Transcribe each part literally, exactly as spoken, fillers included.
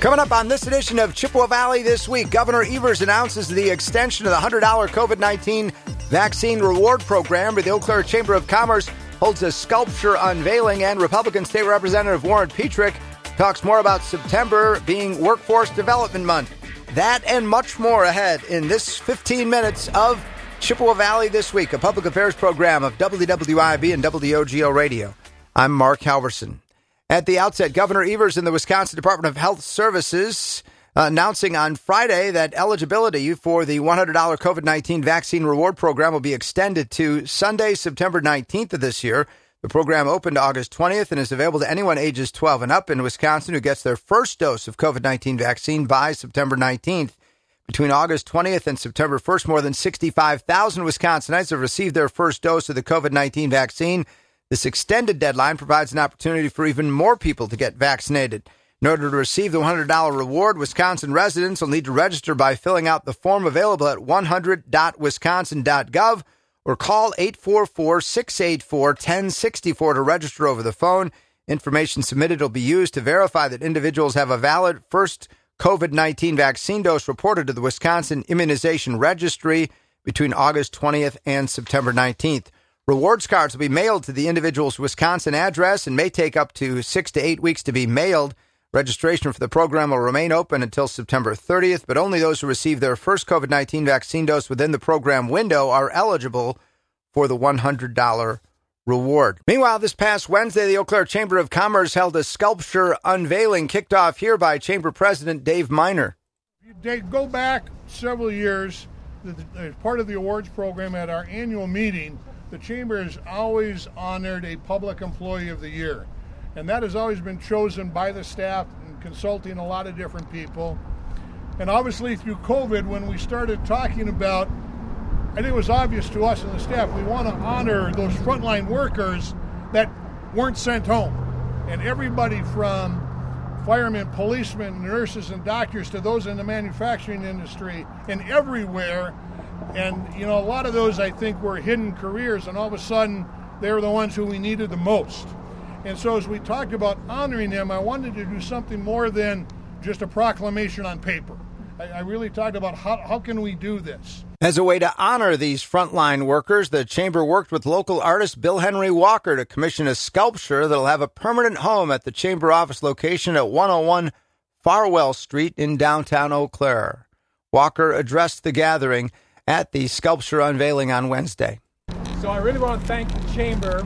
Coming up on this edition of Chippewa Valley This Week, Governor Evers announces the extension of the one hundred dollars COVID nineteen vaccine reward program, where the Eau Claire Chamber of Commerce holds a sculpture unveiling, and Republican State Representative Warren Petrick talks more about September being Workforce Development Month. That and much more ahead in this fifteen minutes of Chippewa Valley This Week, a public affairs program of W W I B and W O G O Radio. I'm Mark Halverson. At the outset, Governor Evers and the Wisconsin Department of Health Services uh, announcing on Friday that eligibility for the one hundred dollars COVID nineteen vaccine reward program will be extended to Sunday, September nineteenth of this year. The program opened August twentieth and is available to anyone ages twelve and up in Wisconsin who gets their first dose of COVID nineteen vaccine by September nineteenth. Between August twentieth and September first, more than sixty-five thousand Wisconsinites have received their first dose of the COVID nineteen vaccine. This extended deadline provides an opportunity for even more people to get vaccinated. In order to receive the one hundred dollars reward, Wisconsin residents will need to register by filling out the form available at one hundred dot wisconsin dot gov or call eight four four, six eight four, one zero six four to register over the phone. Information submitted will be used to verify that individuals have a valid first COVID nineteen vaccine dose reported to the Wisconsin Immunization Registry between August twentieth and September nineteenth. Rewards cards will be mailed to the individual's Wisconsin address and may take up to six to eight weeks to be mailed. Registration for the program will remain open until September thirtieth, but only those who receive their first COVID nineteen vaccine dose within the program window are eligible for the one hundred dollars reward. Meanwhile, this past Wednesday, the Eau Claire Chamber of Commerce held a sculpture unveiling kicked off here by Chamber President Dave Miner. You go back several years, as part of the awards program at our annual meeting, the Chamber has always honored a public employee of the year. And that has always been chosen by the staff and consulting a lot of different people. And obviously through COVID, when we started talking about, I think it was obvious to us and the staff, we want to honor those frontline workers that weren't sent home. And everybody from firemen, policemen, nurses, and doctors to those in the manufacturing industry and everywhere. And, you know, a lot of those, I think, were hidden careers, and all of a sudden, they were the ones who we needed the most. And so as we talked about honoring them, I wanted to do something more than just a proclamation on paper. I, I really talked about how, how can we do this? As a way to honor these frontline workers, the Chamber worked with local artist Bill Henry Walker to commission a sculpture that will have a permanent home at the Chamber office location at one oh one Farwell Street in downtown Eau Claire. Walker addressed the gathering at the sculpture unveiling on Wednesday. So I really want to thank the Chamber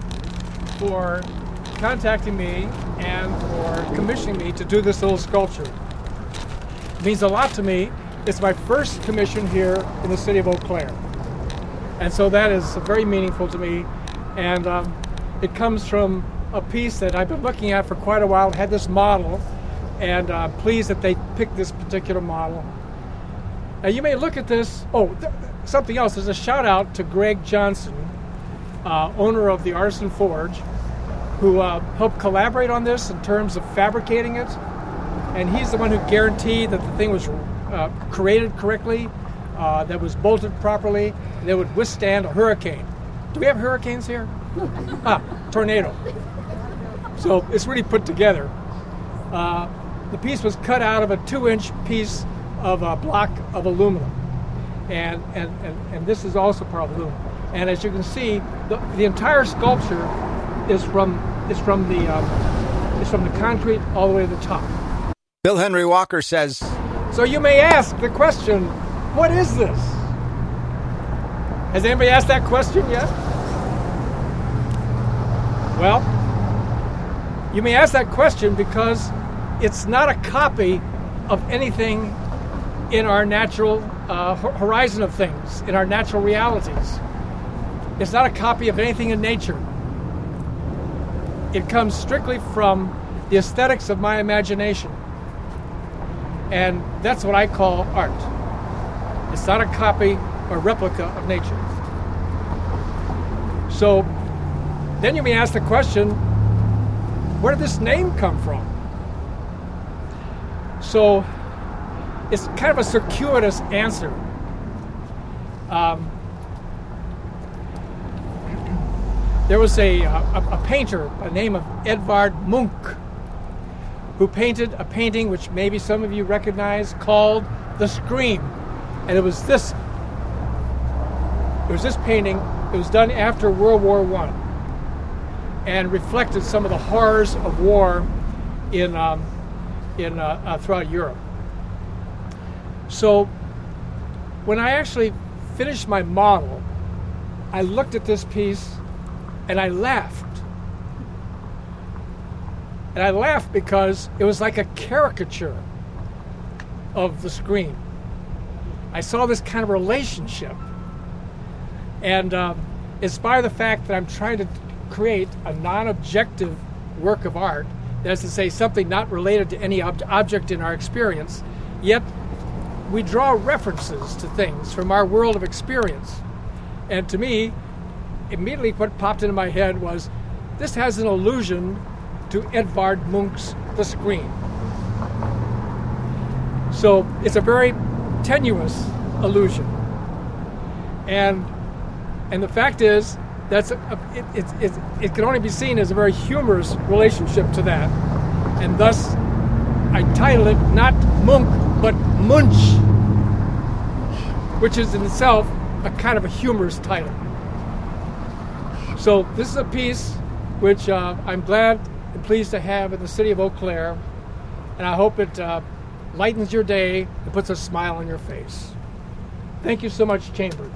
for contacting me and for commissioning me to do this little sculpture. It means a lot to me. It's my first commission here in the city of Eau Claire. And so that is very meaningful to me. And um, it comes from a piece that I've been looking at for quite a while. It had this model, and uh, pleased that they picked this particular model. Now, you may look at this. Oh, th- something else. There's a shout out to Greg Johnson, uh, owner of the Artisan Forge, who uh, helped collaborate on this in terms of fabricating it. And he's the one who guaranteed that the thing was uh, created correctly, uh, that was bolted properly, and that would withstand a hurricane. Do we have hurricanes here? ah, tornado. So it's really put together. Uh, the piece was cut out of a two-inch piece of a block of aluminum, and and, and, and this is also part of aluminum. And as you can see, the, the entire sculpture is from is from the um, is from the concrete all the way to the top. Bill Henry Walker says, so you may ask the question, what is this? Has anybody asked that question yet? Well, you may ask that question because it's not a copy of anything in our natural uh, horizon of things, in our natural realities. It's not a copy of anything in nature. It comes strictly from the aesthetics of my imagination. And that's what I call art. It's not a copy or replica of nature. So then you may ask the question, where did this name come from? So it's kind of a circuitous answer. Um, there was a, a, a painter by the name of Edvard Munch who painted a painting which maybe some of you recognize called The Scream. And it was this, it was this painting. It was done after World War One and reflected some of the horrors of war in, um, in uh, uh, throughout Europe. So when I actually finished my model, I looked at this piece and I laughed. And I laughed because it was like a caricature of The Scream. I saw this kind of relationship. And um, inspired the fact that I'm trying to create a non-objective work of art, that is to say, something not related to any ob- object in our experience, yet we draw references to things from our world of experience. And to me, immediately what popped into my head was, this has an allusion to Edvard Munch's The Scream. So it's a very tenuous allusion. And and the fact is, that's a, it, it, it, it can only be seen as a very humorous relationship to that. And thus, I titled it not Munch, but Munch, which is in itself a kind of a humorous title. So this is a piece which uh, I'm glad and pleased to have in the city of Eau Claire, and I hope it uh, lightens your day and puts a smile on your face. Thank you so much, Chamber.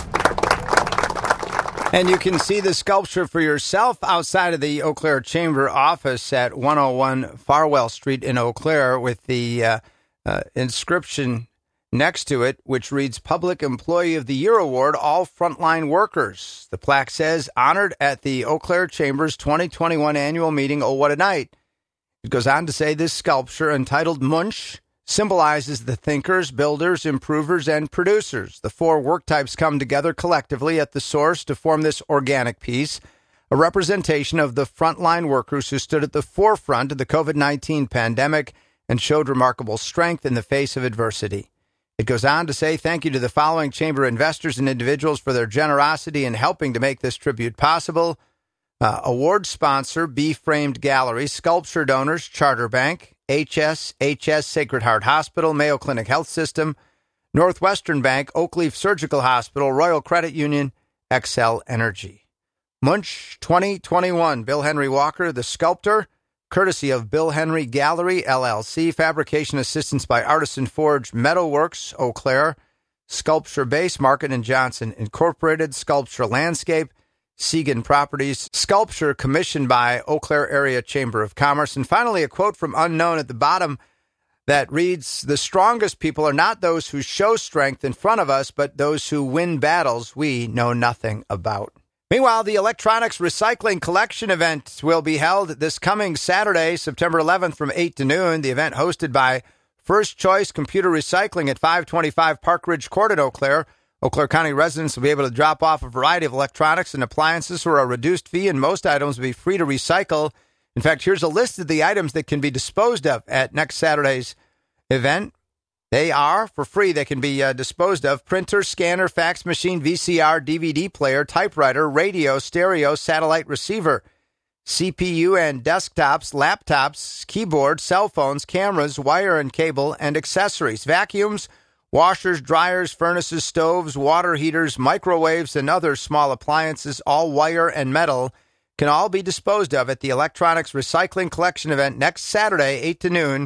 And you can see the sculpture for yourself outside of the Eau Claire Chamber office at one oh one Farwell Street in Eau Claire, with the uh, uh, inscription next to it, which reads Public Employee of the Year Award, all frontline workers. The plaque says, honored at the Eau Claire Chamber's twenty twenty-one annual meeting. Oh, what a night. It goes on to say this sculpture, entitled Munch, symbolizes the thinkers, builders, improvers, and producers. The four work types come together collectively at the source to form this organic piece, a representation of the frontline workers who stood at the forefront of the covid nineteen pandemic and showed remarkable strength in the face of adversity. It goes on to say, thank you to the following chamber investors and individuals for their generosity in helping to make this tribute possible. Uh, award sponsor, B-Framed Gallery. Sculpture donors, Charter Bank, H S, H S Sacred Heart Hospital, Mayo Clinic Health System, Northwestern Bank, Oakleaf Surgical Hospital, Royal Credit Union, Xcel Energy. Munch twenty twenty-one, Bill Henry Walker, the sculptor, courtesy of Bill Henry Gallery, L L C. Fabrication assistance by Artisan Forge Metalworks, Eau Claire. Sculpture Base, Market and Johnson Incorporated. Sculpture Landscape, Segan Properties. Sculpture commissioned by Eau Claire Area Chamber of Commerce. And finally, a quote from Unknown at the bottom that reads, the strongest people are not those who show strength in front of us, but those who win battles we know nothing about. Meanwhile, the Electronics Recycling Collection event will be held this coming Saturday, September eleventh from eight to noon. The event hosted by First Choice Computer Recycling at five twenty-five Park Ridge Court in Eau Claire. Eau Claire County residents will be able to drop off a variety of electronics and appliances for a reduced fee, and most items will be free to recycle. In fact, here's a list of the items that can be disposed of at next Saturday's event. They are, for free, they can be uh, disposed of: printer, scanner, fax machine, V C R, D V D player, typewriter, radio, stereo, satellite receiver, C P U and desktops, laptops, keyboards, cell phones, cameras, wire and cable, and accessories, vacuums, washers, dryers, furnaces, stoves, water heaters, microwaves, and other small appliances, all wire and metal, can all be disposed of at the Electronics Recycling Collection event next Saturday, eight to noon,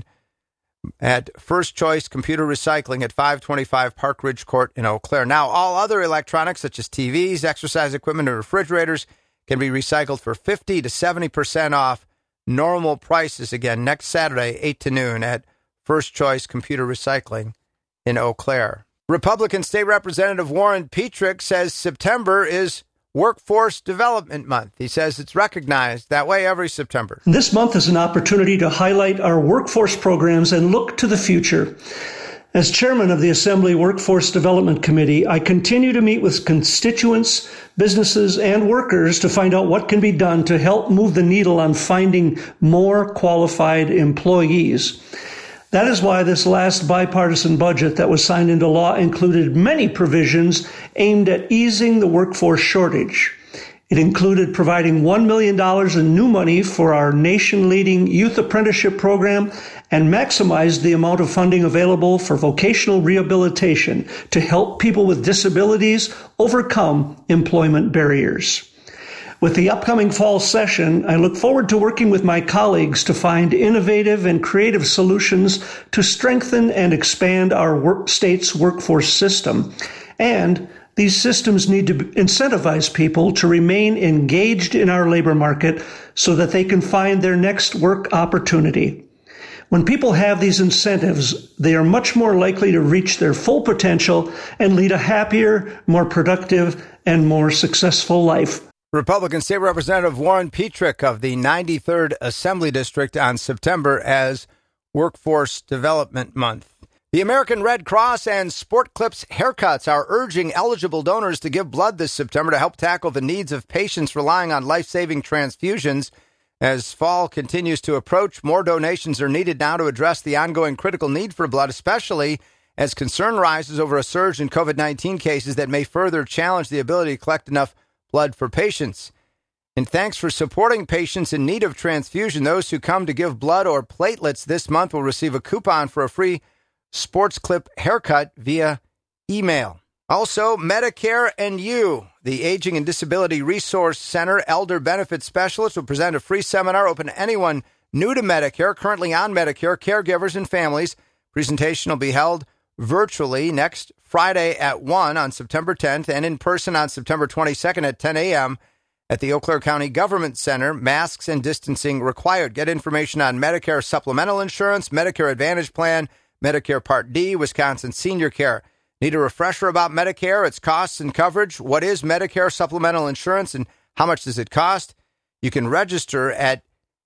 at First Choice Computer Recycling at five twenty-five Park Ridge Court in Eau Claire. Now, all other electronics, such as T Vs, exercise equipment, and refrigerators, can be recycled for fifty to seventy percent off normal prices again next Saturday, eight to noon, at First Choice Computer Recycling in Eau Claire. Republican State Representative Warren Petrick says September is Workforce Development Month. He says it's recognized that way every September. This month is an opportunity to highlight our workforce programs and look to the future. As chairman of the Assembly Workforce Development Committee, I continue to meet with constituents, businesses, and workers to find out what can be done to help move the needle on finding more qualified employees. That is why this last bipartisan budget that was signed into law included many provisions aimed at easing the workforce shortage. It included providing one million dollars in new money for our nation-leading youth apprenticeship program and maximized the amount of funding available for vocational rehabilitation to help people with disabilities overcome employment barriers. With the upcoming fall session, I look forward to working with my colleagues to find innovative and creative solutions to strengthen and expand our work, state's workforce system. And these systems need to incentivize people to remain engaged in our labor market so that they can find their next work opportunity. When people have these incentives, they are much more likely to reach their full potential and lead a happier, more productive, and more successful life. Republican State Representative Warren Petrick of the ninety-third Assembly District on September as Workforce Development Month. The American Red Cross and Sport Clips Haircuts are urging eligible donors to give blood this September to help tackle the needs of patients relying on life-saving transfusions. As fall continues to approach, more donations are needed now to address the ongoing critical need for blood, especially as concern rises over a surge in COVID nineteen cases that may further challenge the ability to collect enough blood for patients. And thanks for supporting patients in need of transfusion. Those who come to give blood or platelets this month will receive a coupon for a free Sports Clip haircut via email. Also, Medicare and You, the Aging and Disability Resource Center Elder Benefit Specialist, will present a free seminar open to anyone new to Medicare, currently on Medicare, caregivers, and families. Presentation will be held virtually next Friday at one on September tenth and in person on September twenty-second at ten a.m. at the Eau Claire County Government Center. Masks and distancing required. Get information on Medicare supplemental insurance, Medicare Advantage Plan, Medicare Part D, Wisconsin Senior Care. Need a refresher about Medicare, its costs and coverage? What is Medicare supplemental insurance and how much does it cost? You can register at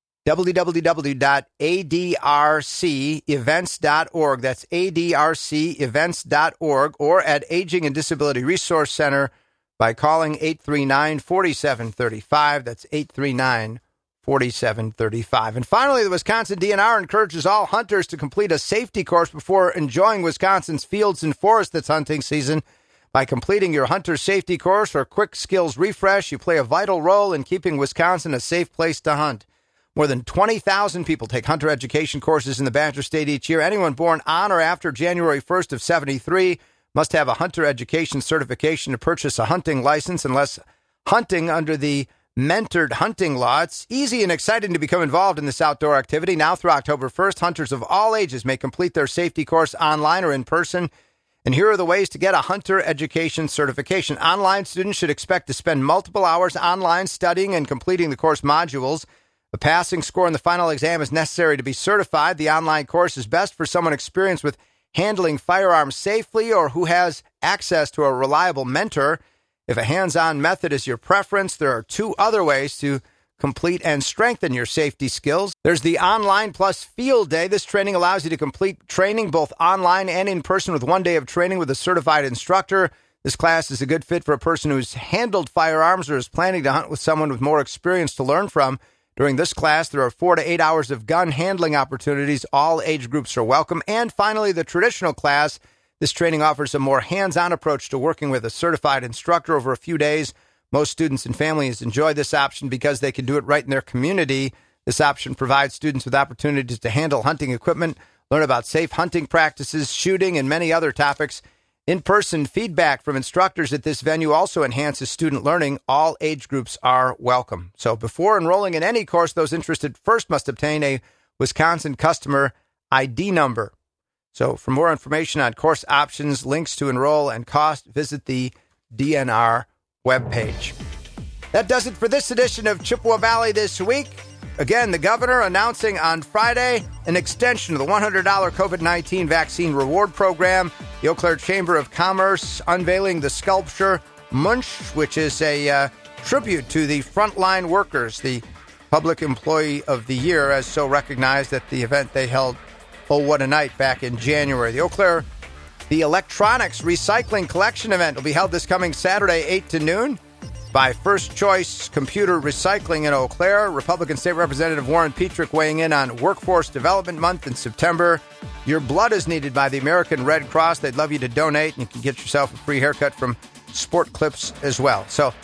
w w w dot a d r c events dot org. That's a d r c events dot org or at Aging and Disability Resource Center by calling eight three nine, four seven three five. That's eight three nine, four seven three five. And finally, the Wisconsin D N R encourages all hunters to complete a safety course before enjoying Wisconsin's fields and forests this hunting season. By completing your hunter safety course or quick skills refresh, you play a vital role in keeping Wisconsin a safe place to hunt. More than twenty thousand people take hunter education courses in the Badger State each year. Anyone born on or after January first of seventy-three must have a hunter education certification to purchase a hunting license unless hunting under the mentored hunting law. It's easy and exciting to become involved in this outdoor activity. Now through October first, hunters of all ages may complete their safety course online or in person. And here are the ways to get a hunter education certification. Online students should expect to spend multiple hours online studying and completing the course modules. A passing score in the final exam is necessary to be certified. The online course is best for someone experienced with handling firearms safely or who has access to a reliable mentor. If a hands-on method is your preference, there are two other ways to complete and strengthen your safety skills. There's the Online Plus Field Day. This training allows you to complete training both online and in person with one day of training with a certified instructor. This class is a good fit for a person who's handled firearms or is planning to hunt with someone with more experience to learn from. During this class, there are four to eight hours of gun handling opportunities. All age groups are welcome. And finally, the traditional class. This training offers a more hands-on approach to working with a certified instructor over a few days. Most students and families enjoy this option because they can do it right in their community. This option provides students with opportunities to handle hunting equipment, learn about safe hunting practices, shooting, and many other topics. In-person feedback from instructors at this venue also enhances student learning. All age groups are welcome. So before enrolling in any course, those interested first must obtain a Wisconsin customer I D number. So for more information on course options, links to enroll, and cost, visit the D N R webpage. That does it for this edition of Chippewa Valley This Week. Again, the governor announcing on Friday an extension of the one hundred dollars COVID nineteen vaccine reward program. The Eau Claire Chamber of Commerce unveiling the sculpture Munch, which is a uh, tribute to the frontline workers, the Public Employee of the Year, as so recognized at the event they held, oh, what a night, back in January. The Eau Claire, the Electronics Recycling Collection event will be held this coming Saturday, eight to noon. By First Choice Computer Recycling in Eau Claire. Republican State Representative Warren Petrick weighing in on Workforce Development Month in September. Your blood is needed by the American Red Cross. They'd love you to donate, and you can get yourself a free haircut from Sport Clips as well. So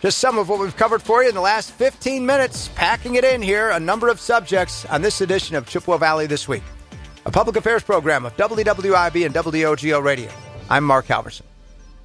Just some of what we've covered for you in the last fifteen minutes, packing it in here, a number of subjects on this edition of Chippewa Valley This Week, a public affairs program of W W I B and W O G O Radio. I'm Mark Halverson.